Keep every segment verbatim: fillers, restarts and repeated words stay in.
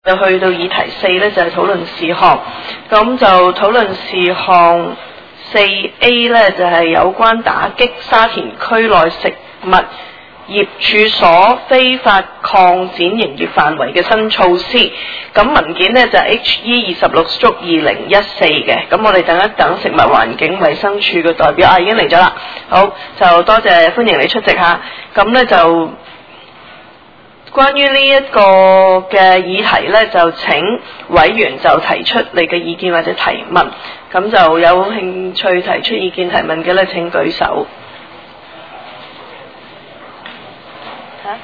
就去到議題四咧，就係討論事項，咁就討論事項四 A 咧，就係、是、有關打擊沙田區內食物業處所非法擴展營業範圍嘅新措施。咁文件呢，就係 H E 二十六足二零一四嘅，咁我哋等一等食物環境衞生署嘅代表啊，已經嚟咗啦。好，就多謝歡迎你出席下。咁呢就。關於呢一個嘅議題呢，就請委員就提出你嘅意見或者提問，咁就有興趣提出意見提問嘅呢，請舉手。嚇？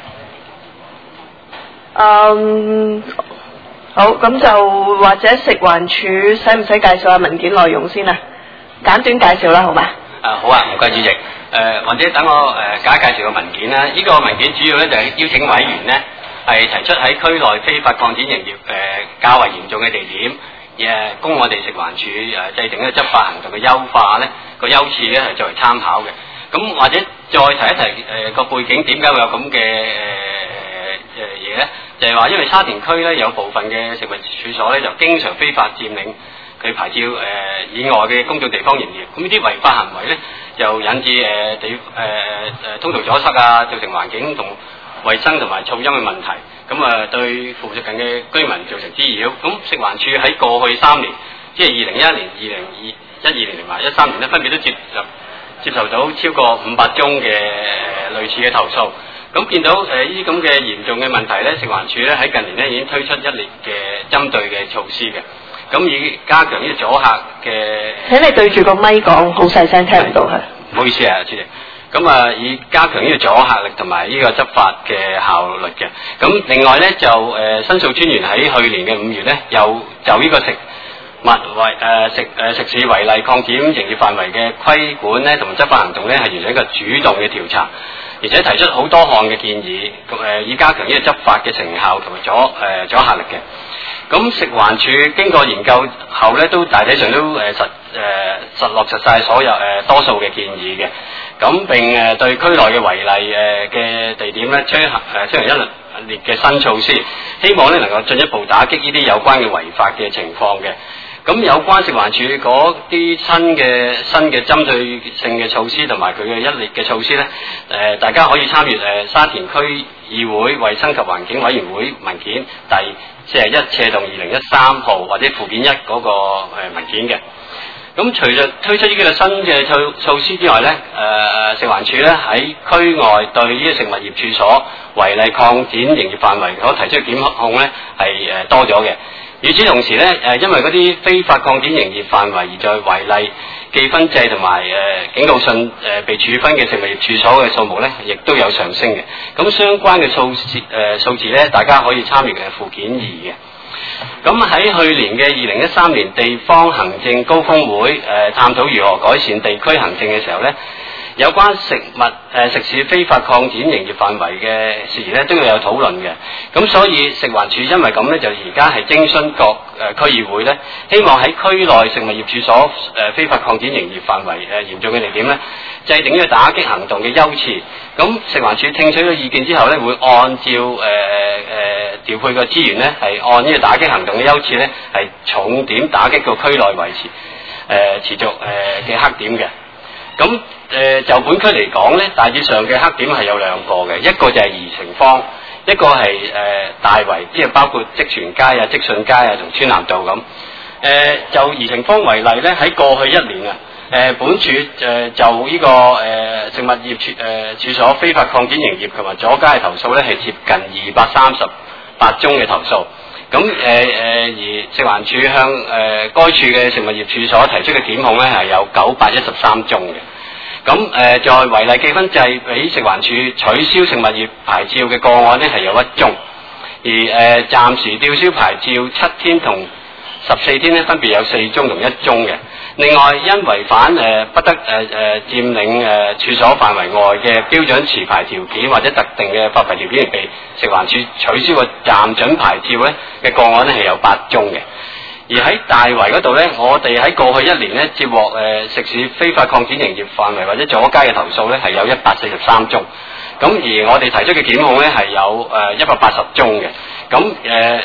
嗯，好，咁就或者食環署使唔使介紹下文件內容先啊？簡短介紹啦，好嘛？ 啊，好啊，唔該主席。誒、呃、或者等我誒簡介紹個文件啦。呢、這個文件主要咧就係、是、邀請委員呢係提出喺區內非法擴展營業誒、呃、較為嚴重嘅地點，誒、呃、供我哋食環署誒、呃、制定一個執法行動嘅優化咧個優次咧係作為參考嘅。咁或者再提一提誒個、呃、背景，點解會有咁嘅誒誒嘢咧？就係、是、話因為沙田區咧有部分嘅食物處所咧就經常非法佔領佢牌照誒、呃、以外嘅公眾地方營業，咁呢啲違法行為咧就引致誒、呃、地誒誒、呃、通道阻塞啊，造成環境同衛生同埋噪音嘅問題，咁啊對附近嘅居民造成滋擾。咁食環署喺過去三年，即係二零一一年、二零二一二年同埋一三年咧，分別都接受接受到超過五百宗嘅類似嘅投訴。咁見到誒呢啲咁嘅嚴重嘅問題咧，食環署咧喺近年咧已經推出一列嘅針對嘅措施嘅。咁以加強呢個阻嚇嘅， 請你對住個咪講，好細聲聽唔到係。 唔好意思啊，主席。咁啊，以加強呢個阻嚇力同埋呢個執法嘅效率嘅。咁另外咧就誒、呃、申訴專員喺去年嘅五月咧，又就呢個食物違誒、呃、食誒、呃、食肆違例擴展營業範圍嘅規管咧，同埋執法行動咧，係完成一個主動嘅調查，而且提出好多項嘅建議，咁、呃、誒以加強呢個執法嘅成效同埋阻誒、呃、阻嚇力嘅。咁食環署經過研究後咧，都大體上都誒、呃、實誒、呃、實落實晒所有誒、呃、多數嘅建議嘅。咁並誒對區內嘅違例誒嘅地點咧，推行誒推行一列嘅新措施，希望咧能夠進一步打擊呢啲有關嘅違法嘅情況嘅。咁有關食環署嗰啲新嘅新嘅針對性嘅措施同埋佢嘅一列嘅措施咧，誒、呃、大家可以參閱誒、呃、沙田區議會衛生及環境委員會文件第四十一斜動二零一三號或者附件一嗰、那個、呃、文件嘅。咁除咗推出呢個新嘅措措施之外咧，誒、呃、食環署咧喺區外對呢個食物業處所違例擴展營業範圍所提出嘅檢控咧係誒多咗嘅。與此同時咧，誒因為嗰啲非法擴展營業範圍而在違例記分制同埋誒警告信誒被處分嘅食物業處所嘅數目咧，亦都有上升嘅。咁相關嘅數字誒數字咧，大家可以參閱嘅附件二嘅。咁喺去年嘅二零一三年地方行政高峰會誒、呃、探討如何改善地區行政嘅時候咧，有關食物誒、呃、食肆非法擴展營業範圍嘅事宜咧，都要有討論嘅。咁所以食環署因為咁咧，就而家係徵詢各誒、呃、區議會咧，希望喺區內食物業處所誒、呃、非法擴展營業範圍誒、呃、嚴重嘅地點咧，制定呢個打擊行動嘅優次。咁食環署聽取咗意見之後咧，會按照誒誒、呃呃、調配個資源咧，係按呢個打擊行動嘅優次咧，係重點打擊個區內維持誒、呃、持續誒嘅、呃、黑點嘅。咁誒、呃、就本區嚟講咧，大致上嘅黑點係有兩個嘅，一個就係怡晴坊，一個係誒、呃、大圍，即係包括積泉街啊、積信街啊同川南道咁。誒、呃、就怡晴坊為例咧，喺過去一年啊，誒、呃、本署誒、呃、就呢、這個誒、呃、食物業處誒、呃、處所非法擴展營業同埋阻街嘅投訴咧，係接近二百三十八宗嘅投訴。咁誒誒而食環署向誒、呃、該處嘅食物業處所提出嘅檢控咧，係有九百一十三宗嘅。咁誒、呃、在違例記分制俾食環署取消食物業牌照嘅個案咧，係有一宗，而誒、呃、暫時吊銷牌照七天同十四天咧，分別有四宗同一宗嘅。另外，因違反誒、呃、不得誒誒、呃、佔領誒、呃、處所範圍外嘅標準持牌條件或者特定嘅發牌條件而被食環署取消個暫准牌照咧嘅個案咧，係有八宗嘅。而喺大圍嗰度咧，我哋喺過去一年咧接獲誒、呃、食肆非法擴展營業範圍或者阻街嘅投訴咧，係有一百四十三宗。咁而我哋提出嘅檢控咧係有誒一百八十宗嘅。咁誒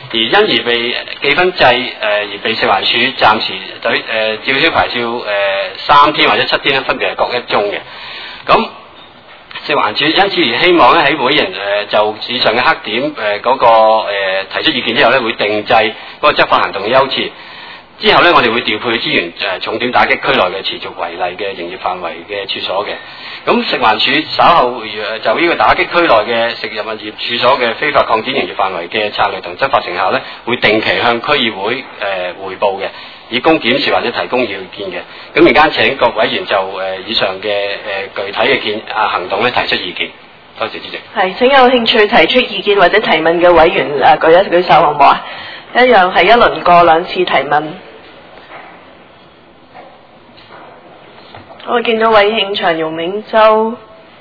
而因而被記分制誒、呃、而被食環署暫時對誒吊銷牌照誒三天或者七天咧，分別係各一宗嘅。咁食環署因此而希望咧喺每人誒、呃、就以上嘅黑點誒嗰、呃那個、呃、提出意見之後咧，會定制嗰個執法行動嘅優次。之後咧，我哋會調配資源誒、呃、重點打擊區內嘅持續違例嘅營業範圍嘅處所嘅。咁食環署稍後誒就呢個打擊區內嘅食物業處所嘅非法擴展營業範圍嘅策略同執法成效咧，會定期向區議會誒、呃、彙報嘅，以供檢視或者提供意見嘅。咁而家請各委員就誒、呃、以上嘅誒、呃、具體嘅建啊行動咧提出意見。多謝主席。係， 請有興趣提出意見或者提問嘅委員誒、呃、舉一舉手好唔好啊？一樣係一輪過兩次提問。我見到偉慶祥、容銘洲、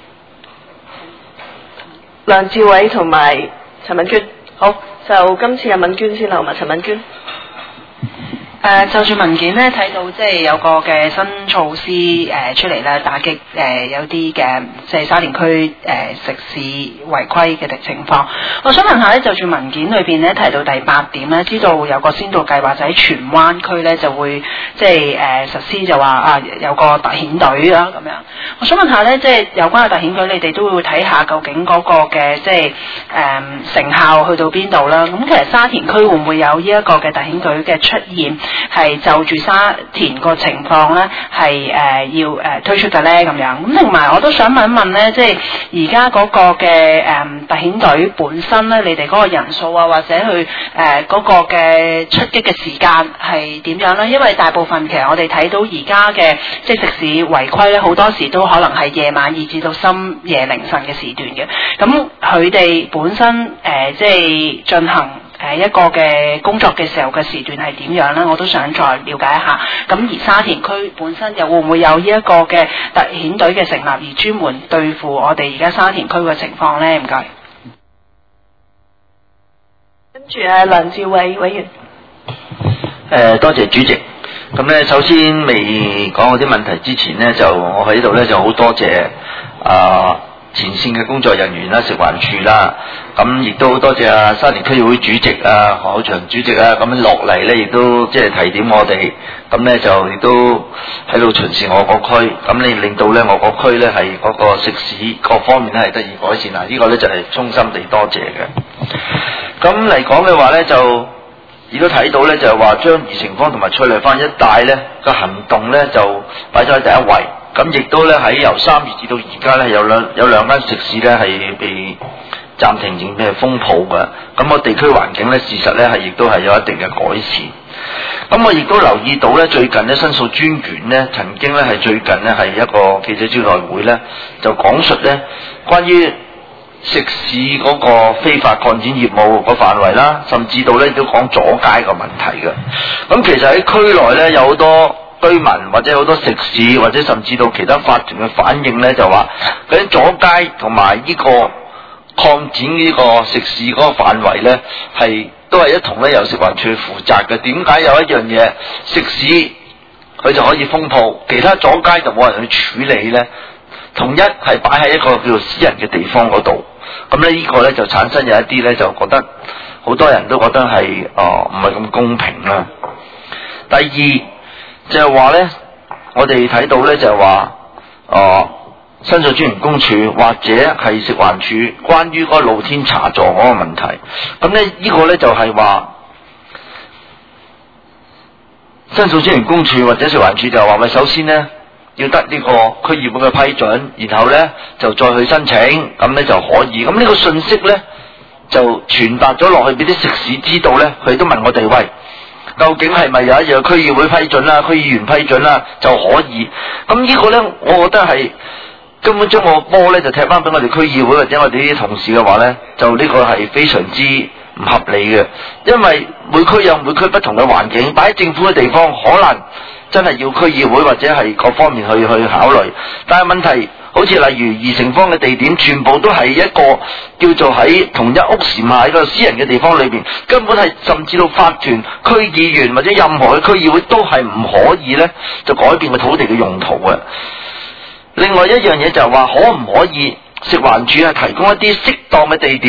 梁志偉同埋陳敏娟，好，就今次阿敏娟先啦，好嘛？陳敏娟。 誒、呃、就住文件咧睇到即係有個嘅新措施誒、呃、出嚟咧，打擊誒、呃、有啲嘅即係沙田區誒、呃、食肆違規嘅情況。我想問下咧，就住文件裏邊咧提到第八點咧，知道有個先導計劃就喺荃灣區咧就會即係誒、呃、實施，就話啊有個特遣隊啦咁樣。我想問下咧，即係有關嘅特遣隊，你哋都會睇下究竟嗰個嘅即係誒、呃、成效去到邊度啦？咁其實沙田區會唔會有呢一個嘅特遣隊嘅出現？係就住沙田個情況咧，係誒、呃、要誒、呃、推出嘅咧咁樣。咁同埋我都想問一問咧，即係而家嗰個嘅誒特遣隊本身咧，你哋嗰個人數啊，或者去誒嗰、呃那個嘅出擊嘅時間係點樣咧？因為大部分其實我哋睇到而家嘅即係食肆違規咧，好多時都可能係夜晚以至到深夜凌晨嘅時段嘅。咁佢哋本身誒、呃、即係進行誒一個嘅工作嘅時候嘅時段係點樣咧？我都想再了解一下。咁而沙田區本身又會唔會有呢一個嘅特遣隊嘅成立，而專門對付我哋而家沙田區嘅情況咧？唔該。 跟住啊，梁志偉委員。 誒，多謝主席。咁咧，首先未講嗰啲問題之前呢，就我喺度咧就好多謝啊。前線嘅工作人員啦、食環署啦，咁亦都好多謝啊沙田區議會主席啊何厚祥主席啊，咁樣落嚟咧，亦都即係提點我哋，咁咧就亦都喺度巡視我個區，咁你令到咧我個區咧係嗰個食肆各方面咧係得以改善啊！呢個咧就係衷心地多謝嘅。咁嚟講嘅話咧，就亦都睇到咧，就係話將怡晴坊同埋翠麗坊一帶咧個行動咧就擺咗喺第一位。咁亦都咧喺由三月至到而家咧有兩有兩間食肆咧係被暫停營業封鋪嘅，咁個地區環境咧事實咧係亦都係有一定嘅改善。咁我亦都留意到咧最近咧申訴專員咧曾經咧係最近咧係一個記者招待會咧就講述咧關於食肆嗰個非法擴展業務個範圍啦，甚至到咧都講阻街個問題嘅。咁其實喺區內咧有好多居民或者好多食肆或者甚至到其他法團嘅反應咧，就話嗰啲阻街同埋呢個擴展呢個食肆嗰個範圍咧，係都係一同咧由食環署負責嘅。點解有一樣嘢食肆佢就可以封鋪，其他阻街就冇人去處理咧？同一係擺喺一個叫做私人嘅地方嗰度，咁咧呢個咧就產生有一啲咧就覺得好多人都覺得係哦唔係咁公平啦。第二。就係話咧，我哋睇到咧就係話，哦，申訴專員公署或者係食環署關於嗰個露天茶座嗰個問題，咁咧呢個咧就係話，申訴專員公署或者食環署就話，喂，首先咧要得呢個區議會嘅批准，然後咧就再去申請，咁咧就可以。咁呢個信息咧就傳達咗落去俾啲食肆知道咧，佢都問我哋喂。究竟係咪有一樣區議會批准啦、區議員批准啦就可以？咁呢個呢，我覺得係根本將個波呢就踢翻俾我哋區議會或者我哋啲同事嘅話呢，就呢個係非常之唔合理嘅，因為每區有每區不同嘅環境，擺喺政府嘅地方可能真係要區議會或者係各方面去去考慮，但係問題。好似例如怡晴坊嘅地點，全部都係一個叫做喺同一屋檐下喺個私人嘅地方裏邊，根本係甚至到法團、區議員或者任何嘅區議會都係唔可以呢就改變個土地嘅用途嘅。另外一樣嘢就係話，可唔可以食環署係提供一啲適當嘅地點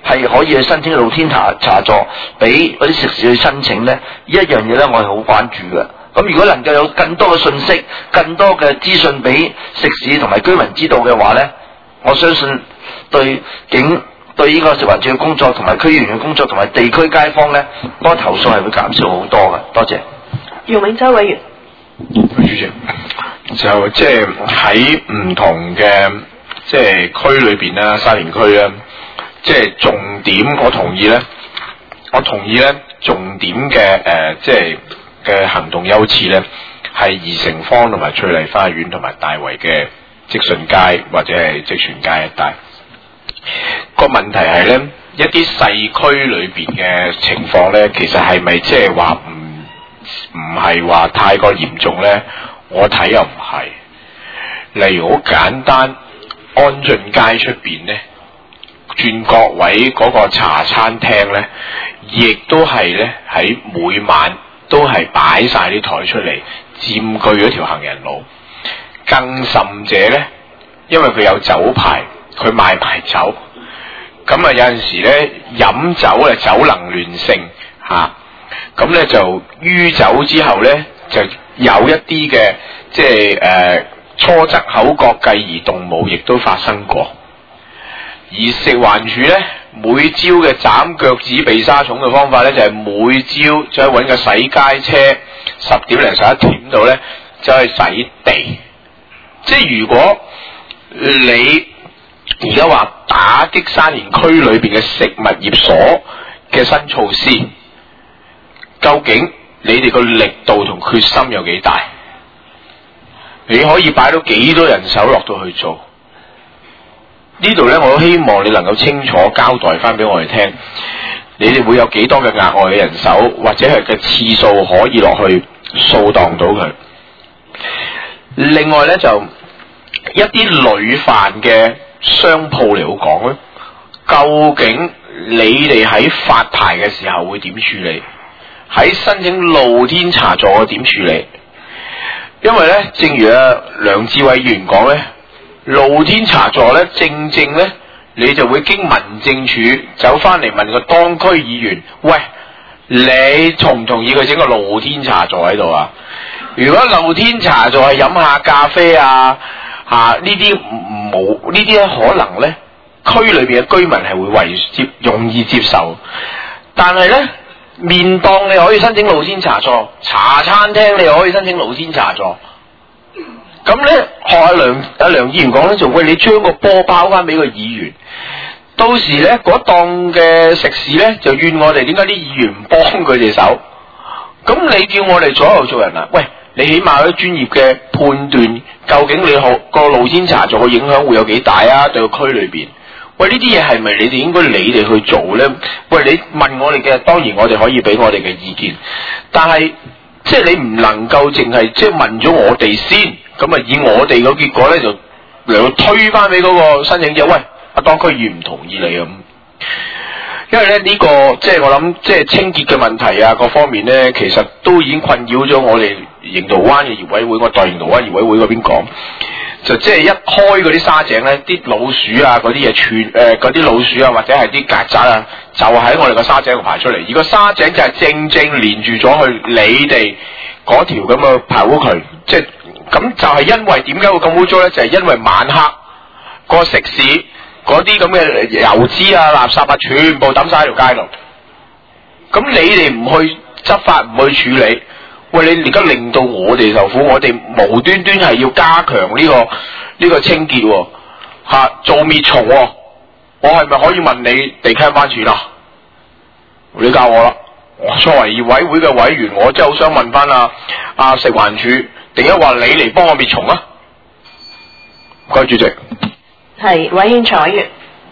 係可以去申請露天茶茶座，俾嗰啲食肆去申請咧？呢一樣嘢咧，我係好關注嘅。咁如果能夠有更多嘅信息、更多嘅資訊俾食肆同埋居民知道嘅話咧，我相信對警對呢個食環署嘅工作同埋區議員嘅工作同埋地區街坊咧，嗰個投訴係會減少好多嘅。多謝。 姚永洲委員。 主席，就即係喺唔同嘅即係區裏邊啦，沙田區咧，即係重點，我同意咧，我同意咧，重點嘅誒、呃，即係嘅行動優次咧，係怡城坊同埋翠麗花園同埋大圍嘅積順街或者係積泉街一帶。個問題係咧，一啲細區裏邊嘅情況咧，其實係咪即係話唔唔係話太過嚴重咧？我睇又唔係。例如好簡單，安俊街出邊咧，轉角位嗰個茶餐廳咧，亦都係咧喺每晚都係擺晒啲台出嚟，佔據咗條行人路。更甚者咧，因為佢有酒牌，佢賣埋酒，咁啊有陣時咧飲酒咧酒能亂性嚇，咁、啊、咧就酗酒之後咧就有一啲嘅即係誒、呃、初則口角繼而動武，亦都發生過。而食環署咧每朝嘅斬腳趾避沙蟲嘅方法咧，就係、是、每朝再揾個洗街車，十點零十一點度咧走去洗地。即係如果你而家話打擊沙田區裏邊嘅食物業所嘅新措施，究竟你哋個力度同決心有幾大？你可以擺到幾多人手落到去做？呢度咧，我都希望你能夠清楚交代翻俾我哋聽，你哋會有幾多嘅額外嘅人手，或者係嘅次數可以落去掃蕩到佢。另外咧，就一啲屢犯嘅商鋪嚟講咧，究竟你哋喺發牌嘅時候會點處理？喺申請露天茶座嘅點處理？因為咧，正如阿梁志偉議員講咧，露天茶座咧，正正咧，你就會經民政處走翻嚟問個當區議員，喂，你同唔同意佢整個露天茶座喺度啊？如果露天茶座係飲下咖啡啊，吓呢啲冇呢啲咧，可能咧區裏邊嘅居民係會為接容易接受，但係咧麵檔你可以申請露天茶座，茶餐廳你又可以申請露天茶座。咁咧學阿梁阿梁議員講咧，就喂，你將個波包翻俾個議員，到時咧嗰檔嘅食肆咧就怨我哋點解啲議員唔幫佢哋手。咁你叫我哋左右做人啊？喂！你起碼有啲專業嘅判斷，究竟你學個露天茶座嘅影響會有幾大啊？對個區裏邊，喂，呢啲嘢係咪你哋應該你哋去做咧？喂，你問我哋嘅，當然我哋可以俾我哋嘅意見，但係即係你唔能夠淨係即係問咗我哋先，咁啊以我哋個結果咧就嚟到推返俾嗰個申請者，喂，阿當區議員唔同意你咁。因為咧呢、這個即係我諗，即係清潔嘅問題啊，各方面咧，其實都已經困擾咗我哋營造灣嘅業委會，我代營造灣業委會嗰邊講，就即係一開嗰啲沙井咧，啲老鼠啊，嗰啲嘢串誒，嗰啲老鼠啊，或者係啲曱甴啊，就喺我哋個沙井度排出嚟。而個沙井就係正正連住咗去你哋嗰條咁嘅排污渠，即係咁就係因為點解會咁污糟咧？就係、是、因為晚黑個食肆。嗰啲咁嘅油脂啊、垃圾啊，全部抌晒喺條街度。咁你哋唔去執法，唔去處理，喂，你而家令到我哋受苦，我哋無端端係要加強呢、這個呢、這個清潔、哦，吓、啊、做滅蟲、哦。我係咪可以問你地契翻錢啊？你教我啦。我作為業委會嘅委員，我真係好想問翻啊啊食環署，定係話你嚟幫我滅蟲啊？唔該，主席。 係委員長委員。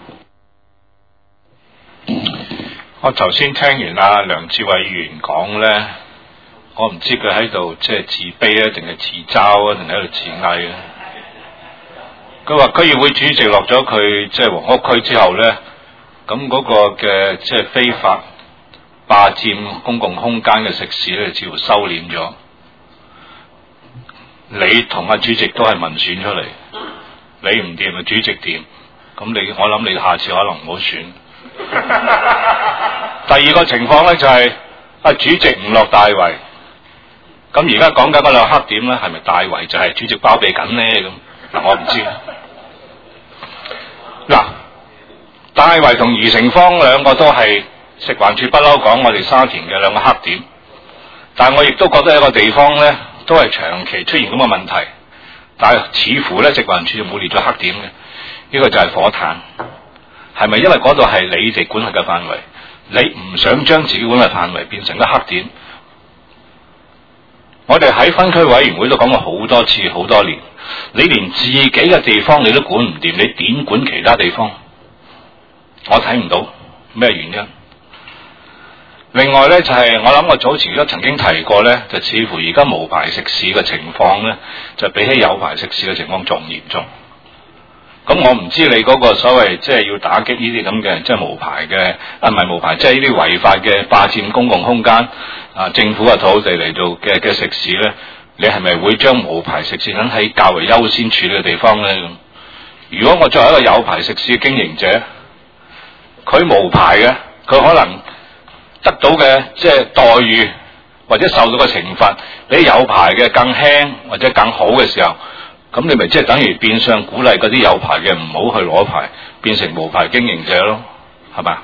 我頭先聽完阿梁志偉議員講咧，我唔知佢喺度即係自卑啊，定係自嘲啊，定喺度自翳啊。佢話區議會主席落咗佢即係黃屋區之後咧，咁嗰個嘅即係非法霸佔公共空間嘅食肆咧，似乎收斂咗。你同阿主席都係民選出嚟。你唔掂啊，主席掂，咁你我諗你下次可能唔好選。 第二個情況咧就係、是、啊主席唔落大圍，咁而家講緊嗰兩個黑點咧，係咪大圍就係主席包庇緊咧？咁嗱，我唔知。嗱，大圍同怡誠坊兩個都係食環署不嬲講我哋沙田嘅兩個黑點，但係我亦都覺得有個地方咧都係長期出現咁嘅問題，但係似乎咧食環署就冇列咗黑點嘅，呢、這個就係火炭，係咪因為嗰度係你哋管轄嘅範圍，你唔想將自己管轄範圍變成個黑點？我哋喺分區委員會都講過好多次好多年，你連自己嘅地方你都管唔掂，你點管其他地方？我睇唔到咩原因。另外呢，就係、是、我諗我早前都曾經提過呢，就似乎而家無牌食肆嘅情況呢，就比起有牌食肆嘅情況仲嚴重。咁我唔知你嗰個所謂即係要打擊呢啲咁嘅即係無牌嘅啊，唔係無牌，即係呢啲違法嘅霸佔公共空間啊，政府嘅土地嚟做嘅嘅食肆咧，你係咪會將無牌食肆等喺較為優先處理嘅地方咧？咁如果我作為一個有牌食肆嘅經營者，佢無牌嘅，佢可能得到嘅即係待遇或者受到嘅懲罰比有牌嘅更輕或者更好嘅時候，咁你咪即係等於變相鼓勵嗰啲有牌嘅唔好去攞牌，變成無牌經營者咯，係咪？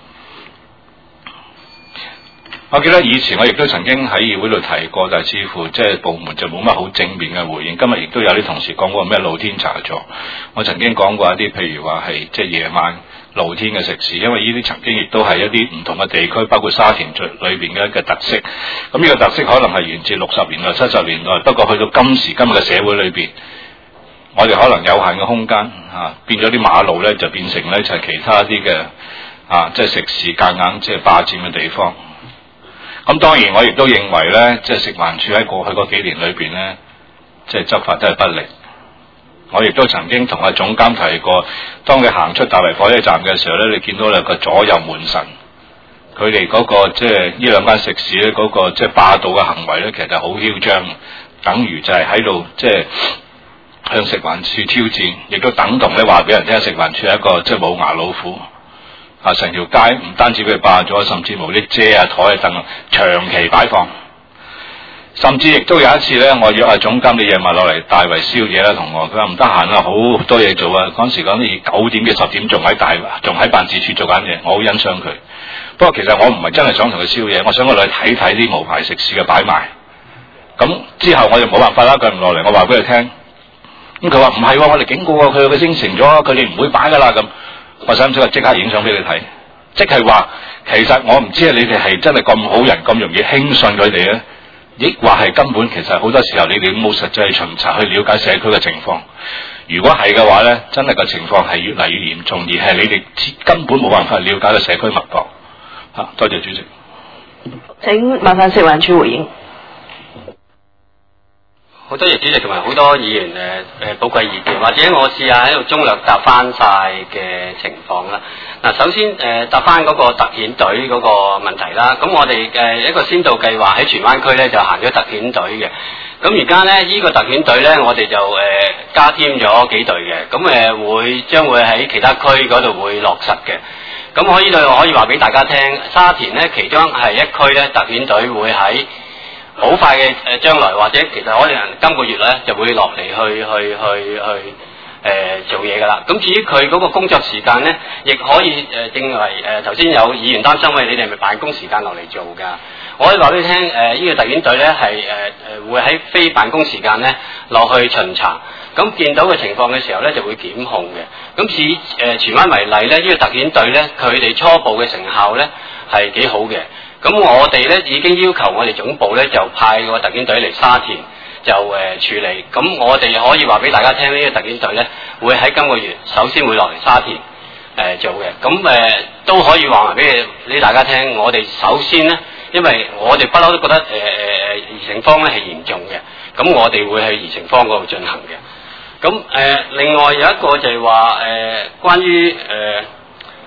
我記得以前我亦都曾經喺議會度提過，但係似乎即係部門就冇乜好正面嘅回應。今日亦都有啲同事講過咩露天茶座，我曾經講過一啲譬如話係即係夜晚露天嘅食肆，因為呢啲曾經亦都係一啲唔同嘅地區，包括沙田最裏邊嘅一個特色。咁呢個特色可能係源自六十年代、七十年代，不過去到今時今日嘅社會裏邊，我哋可能有限嘅空間嚇、啊，變咗啲馬路咧就變成咧就係、是、其他啲嘅啊，即係食肆夾硬即係霸佔嘅地方。咁當然我亦都認為咧，即係食環署喺過去嗰幾年裏邊咧，即係執法都係不力。我亦都曾經同阿總監提過，當佢行出大圍火車站嘅時候咧，你見到兩個左右門神，佢哋嗰個即係呢兩間食肆咧嗰個即係霸道嘅行為咧，其實係好囂張，等於就係喺度即係向食環署挑戰，亦都等同咧話俾人聽，食環署係一個即係冇牙老虎。啊！成條街唔單止佢霸咗，甚至無啲遮啊、台啊、凳啊長期擺放，甚至亦都有一次咧，我約阿總監你夜晚落嚟大圍宵夜啦，同我佢話唔得閒啦，好多嘢做啊！嗰時講你九點幾十點仲喺大仲喺辦事處做緊嘢，我好欣賞佢。不過其實我唔係真係想同佢宵夜，我想我落去睇睇啲無牌食肆嘅擺賣。咁之後我就冇辦法啦，佢唔落嚟，我話俾佢聽。咁佢話唔係，我哋警告過佢，佢應承咗，佢哋唔會擺噶啦咁。我使唔使即刻影相俾你睇？即係話，其實我唔知你哋係真係咁好人，咁容易輕信佢哋咧，抑或係根本其實好多時候你哋冇實際巡查去了解社區嘅情況。如果係嘅話咧，真係個情況係越嚟越嚴重，而係你哋根本冇辦法了解個社區脈搏。吓、啊，多謝主席。 請麻煩食環署回應。 好多謝主席同埋好多議員誒誒寶貴意見，或者我試下喺度中略答翻晒嘅情況啦。嗱，首先誒、呃、答翻嗰個特遣隊嗰個問題啦。咁我哋誒、呃、一個先導計劃喺荃灣區咧就行咗特遣隊嘅。咁而家咧呢、這個特遣隊咧，我哋就誒、呃、加添咗幾隊嘅。咁誒、呃、會將會喺其他區嗰度會落實嘅。咁可以對我可以話俾大家聽，沙田咧其中係一區咧特遣隊會喺好快嘅誒將來，或者其實可能今個月咧就會落嚟去去去去誒、呃、做嘢㗎啦。咁至於佢嗰個工作時間咧，亦可以誒定為誒頭先有議員擔心喂，你哋係咪辦公時間落嚟做㗎？我可以話俾你聽，誒、呃、呢、這個特遣隊咧係誒誒會喺非辦公時間咧落去巡查，咁見到嘅情況嘅時候咧就會檢控嘅。咁至於誒荃灣為例咧，呢、這個特遣隊咧佢哋初步嘅成效咧係幾好嘅。咁我哋咧已經要求我哋總部咧就派個特遣隊嚟沙田就誒、呃、處理。咁我哋可以話俾大家聽，呢、這個特遣隊咧會喺今個月首先會落嚟沙田誒、呃、做嘅。咁誒、呃、都可以話埋俾你大家聽，我哋首先咧，因為我哋不嬲都覺得誒誒誒怡誠坊咧係嚴重嘅，咁我哋會喺怡誠坊嗰度進行嘅。咁誒、呃、另外有一個就係話誒關於誒。呃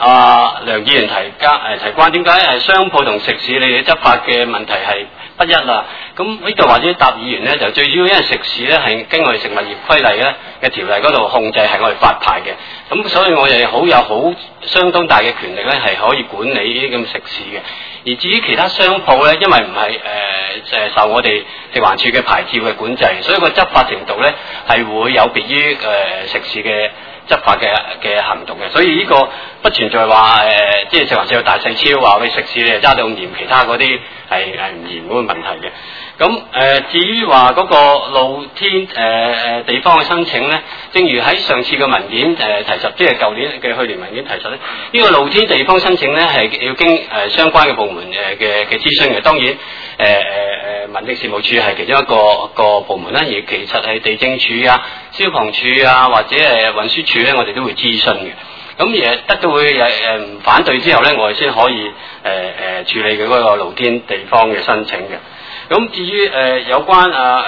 啊梁議員提加誒提關，點解誒商鋪同食肆你哋執法嘅問題係不一啊？咁呢度或者答議員咧，就最主要因為食肆咧係經我哋食物業規例咧嘅條例嗰度控制係我哋發牌嘅，咁所以我哋好有好相當大嘅權力咧係可以管理呢啲咁食肆嘅。而至於其他商鋪咧，因為唔係誒誒受我哋食環署嘅牌照嘅管制，所以個執法程度咧係會有別於誒、呃、食肆嘅執法嘅嘅行動嘅，所以呢個不存在話誒、呃，即係食環署有大細超話喂食肆你係揸到咁嚴，其他嗰啲係係唔嚴嗰個問題嘅。咁誒、呃，至於話嗰個露天誒誒、呃、地方嘅申請咧，正如喺上次嘅文件誒、呃、提述，即係舊年嘅去年文件提述咧，呢、這個露天地方申請咧係要經誒、呃、相關嘅部門誒嘅嘅諮詢嘅。當然誒誒誒民政事務處係其中一個一個部門啦，而其實係地政處啊、消防處啊或者誒運輸處咧，我哋都會諮詢嘅。咁而得到佢誒誒唔反對之後咧，我哋先可以誒誒、呃、處理佢嗰個露天地方嘅申請嘅。咁至於誒、呃、有關啊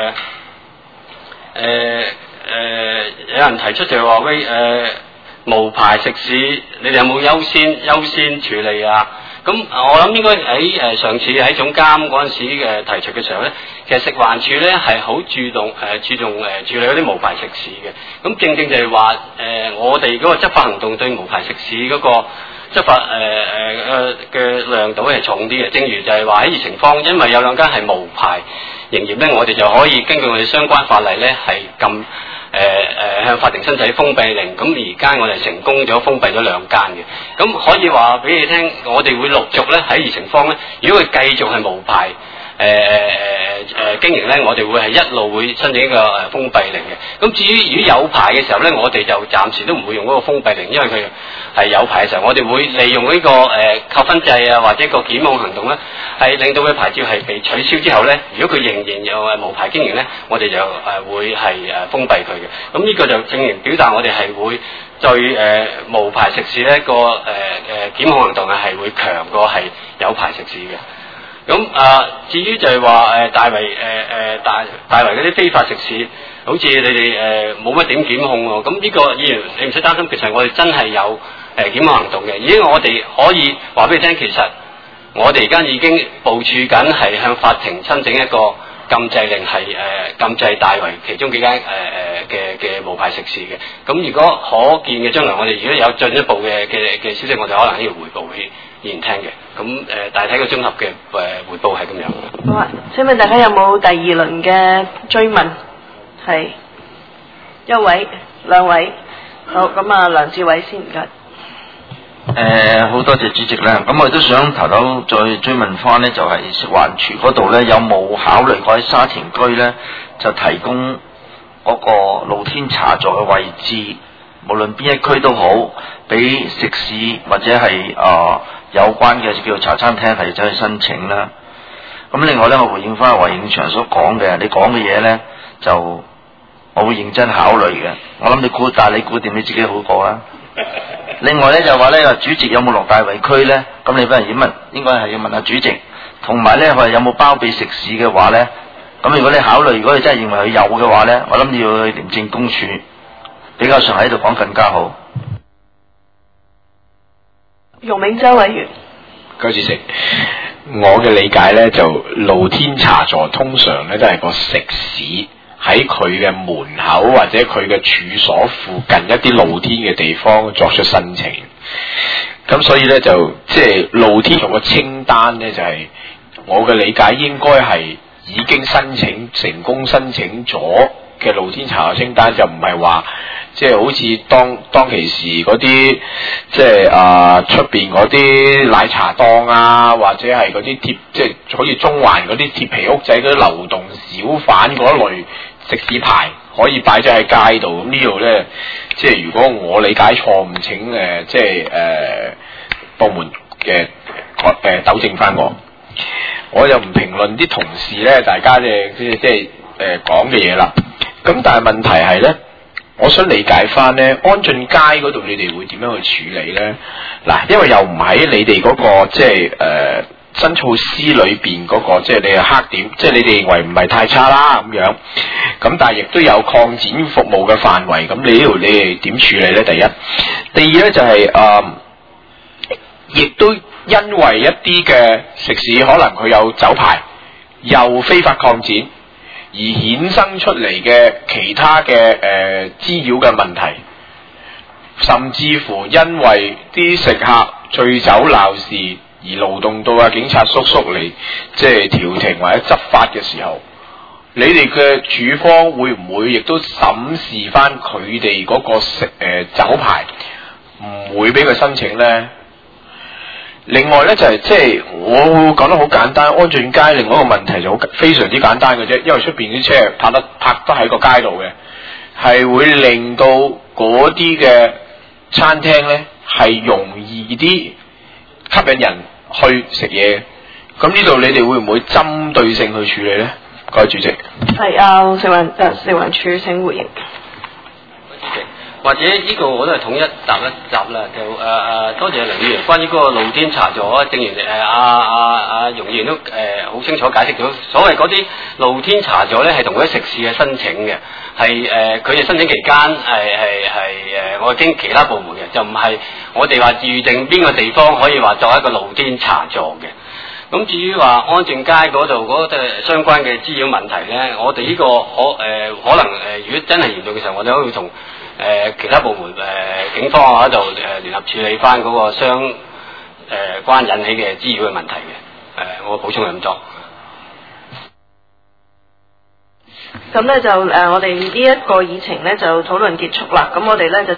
誒誒誒誒有人提出就係話喂誒無牌食肆，你哋有冇優先優先處理啊？咁我諗應該喺誒上次喺總監嗰陣時嘅提出嘅時候咧，其實食環署咧係好注重誒、呃、注重誒、呃、處理嗰啲無牌食肆嘅。咁正正就係話誒我哋嗰個執法行動對無牌食肆嗰個執法誒誒嘅亮度係重啲嘅。正如就係話喺疫情方，因為有兩間係無牌營業咧，我哋就可以根據我哋相關法例咧係禁。誒誒、呃、向法庭申請封閉令，咁而家我哋成功咗封閉咗兩間嘅，咁可以話俾你聽，我哋會陸續咧喺疫情方咧，如果佢繼續係無牌誒誒誒誒經營咧，我哋會係一路會申請一個誒封閉令嘅。咁至於如果有牌嘅時候咧，我哋就暫時都唔會用嗰個封閉令，因為佢係有牌嘅時候，我哋會利用呢、這個誒、呃、扣分制啊，或者個檢控行動咧，係令到佢牌照係被取消之後咧，如果佢仍然有誒無牌經營咧，我哋就誒、呃、會係誒封閉佢嘅。咁呢個就證明表達我哋係會對誒、呃、無牌食肆咧個誒誒檢控行動係會強過係有牌食肆嘅。咁啊、呃，至於就係話誒大圍誒誒大大圍嗰啲非法食肆，好似你哋誒冇乜點檢控喎。咁呢個議員你唔使擔心，其實我哋真係有誒、呃、檢控行動嘅。而且我哋可以話俾你聽，其實我哋而家已經部署緊係向法庭申請一個禁制令，係誒、呃、禁制大圍其中幾間誒誒嘅嘅無牌食肆嘅。咁如果可見嘅將來，我哋如果有進一步嘅嘅嘅消息，我哋可能要回報俾議員聽嘅。咁誒、呃，大體個綜合嘅誒、呃、回報係咁樣。 好啊，請問大家有冇第二輪嘅追問？係一位、兩位。好，咁啊，梁志偉先唔該。 誒，好多謝主席啦。咁我都想頭頭再追問翻呢，就係食環署嗰度呢，有冇考慮過喺沙田區呢，就提供嗰個露天茶座嘅位置，無論邊一區都好，俾食肆或者係啊、呃、有關嘅叫做茶餐廳係走去申請啦。咁另外呢，我回應翻黃永祥所講嘅，你講嘅嘢呢，就我會認真考慮嘅。我諗你估，但係你估掂你自己好過啦。另外咧就話咧，主席有冇落大圍區咧？咁你不如要問，應該係要問下主席。同埋咧，佢有冇包庇食肆嘅話咧？咁如果你考慮，如果你真係認為佢有嘅話咧，我諗你要去廉政公署，比較上喺度講更加好。 容銘洲委員， 該主席，我嘅理解咧就露天茶座通常咧都係個食肆喺佢嘅門口或者佢嘅處所附近一啲露天嘅地方作出申請，咁所以咧就即係露天用個清單咧就係、是、我嘅理解應該係已經申請成功申請咗嘅露天茶座清單，就唔係話即係好似當當其時嗰啲即係啊出邊嗰啲奶茶檔啊，或者係嗰啲貼即係好似中環嗰啲鐵皮屋仔嗰啲流動小販嗰類食肆牌可以擺咗喺街度。咁呢度咧，即係如果我理解錯誤，請誒、呃、即係誒、呃、部門嘅誒糾正翻我。我就唔評論啲同事咧，大家嘅即係即係誒講嘅嘢啦。咁但係問題係咧，我想理解翻咧，安俊街嗰度你哋會點樣去處理咧？嗱，因為又唔喺你哋嗰、那個即係誒、呃、新措施裏邊嗰個即係你嘅黑點，即係你哋認為唔係太差啦咁樣。咁但係亦都有擴展服務嘅範圍，咁你呢度你哋點處理咧？第一，第二咧就係、是、誒、呃， 亦都因為一啲嘅食肆可能佢有酒牌，又非法擴展，而衍生出嚟嘅其他嘅誒、呃、滋擾嘅問題，甚至乎因為啲食客醉酒鬧事而勞動到啊警察叔叔嚟即係調停或者執法嘅時候，你哋嘅處方會唔會亦都審視翻佢哋嗰個食誒、呃、酒牌，唔會俾佢申請呢？另外呢，就係、是、即係我會講得好簡單，安俊街另外一個問題就好非常之簡單嘅啫，因為出邊啲車泊得泊得喺個街度嘅，係會令到嗰啲嘅餐廳呢係容易啲吸引人去食嘢。咁呢度你哋會唔會針對性去處理呢？各位主席， 係啊，食環誒食環署請回應。 主席，或者呢個我都係統一答一答啦。就誒誒、呃，多謝梁議員關於嗰個露天茶座，正如誒阿阿阿容議員都誒好、呃、清楚解釋咗，所謂嗰啲露天茶座咧係同嗰啲食肆嘅申請嘅，係誒佢哋申請期間係係係誒我經其他部門嘅，就唔係我哋話預定邊個地方可以話作一個露天茶座嘅。咁至於話安靜街嗰度嗰啲相關嘅滋擾問題咧，我哋呢、這個可誒、呃、可能誒、呃，如果真係嚴重嘅時候，我哋可以同誒、呃、其他部門誒、呃、警方啊度誒聯合處理翻嗰個相誒、呃、關引起嘅滋擾嘅問題嘅。誒、呃，我補充係咁多。 咁咧就誒、呃，我哋呢一個議程咧就討論結束啦。咁我哋咧就。